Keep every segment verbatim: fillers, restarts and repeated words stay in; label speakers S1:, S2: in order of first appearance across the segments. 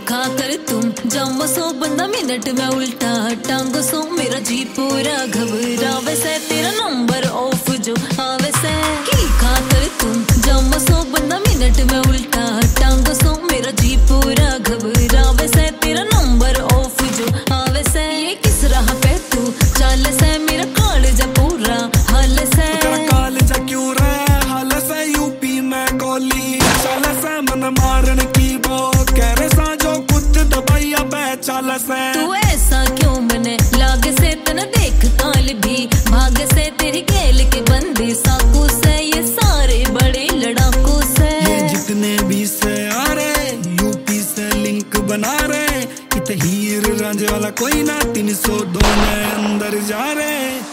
S1: खा कर तुम जाम सो बंदा मिनट में उल्टा टांग सो मेरा जी पूरा घबरावे से तेरा नंबर ऑफ जो आवे से की खा कर तुम जाम सो बंदा मिनट में उल्टा टांग सो मेरा जी पूरा घबरावे से तेरा नंबर ऑफ जो आवे से ये किस राह पे तू चल से मेरा कॉलेज पूरा हाल से
S2: तेरा कॉलेज क्यों रे हाल से यूपी में गोली चल से मन मारन की वो कह रे सा जो कुछ दबाइया बे चल से
S1: तू ऐसा क्यों मने लागे से तन देख काल भी भाग से तेरी खेल के बंदी साकू से ये सारे बड़े लड़ाकू से
S2: ये जितने भी से आ रहे यूपी से लिंक बना रहे इत हीर रांझे वाला कोई ना तीन सौ दो में अंदर जा रहे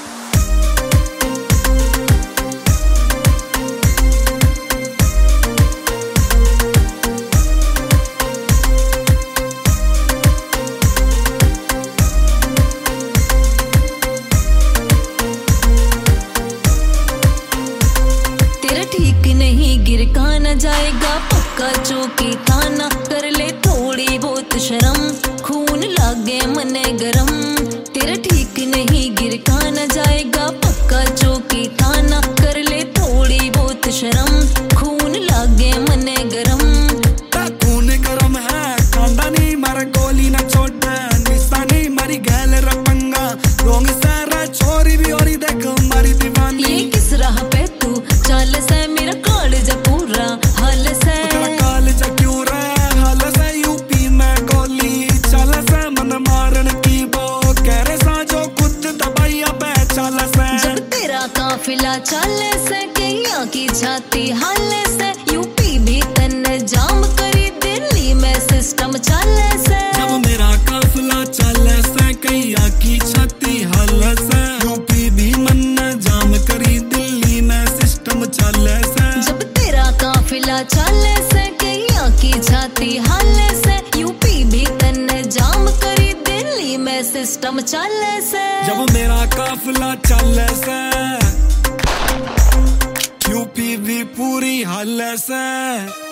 S1: ठीक नहीं गिर का न जाएगा पक्का चौकी थाना कर ले थोड़ी बहुत शर्म खून लागे मने गरम तेरा ठीक नहीं गिर का न जाएगा पक्का चौकी थाना कर ले थोड़ी बहुत शर्म खून लागे मने गरम
S2: खून गरम है कांदा नहीं मारा गोली ना छोड़ निशा नहीं मारी गैल रपंगा रोंग सारा छोरी भी और देख मारी दीवानी
S1: ये किस राह पे तू चल से मेरा कॉलेज पूरा हाल से
S2: तेरा कॉलेज क्यों रे हाल से यूपी में गोली चल से मन मारन की वो कह रे सा जो कुछ दबाइया बे चल से
S1: जब तेरा काफिला चले से कहिया की छाती हाले से यूपी भी तन जाम करी दिल्ली में सिस्टम चले से
S2: जब मेरा काफिला चले से कहिया की छाती हाले से यूपी भी मन जाम करी दिल्ली में सिस्टम चले से
S1: जब तेरा काफिला चले से कहिया की छाती हाले से यूपी भी तन जाम करी दिल्ली में सिस्टम चले से
S2: जब मेरा काफिला चले से यूपी भी पूरी हाल से।